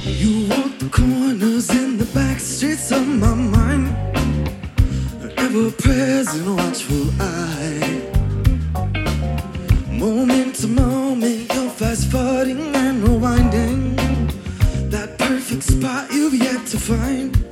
You walk the corners in the back streets of my mind, an ever-present watchful eye. Moment to moment, you're fast-forwarding and rewinding that perfect spot you've yet to find.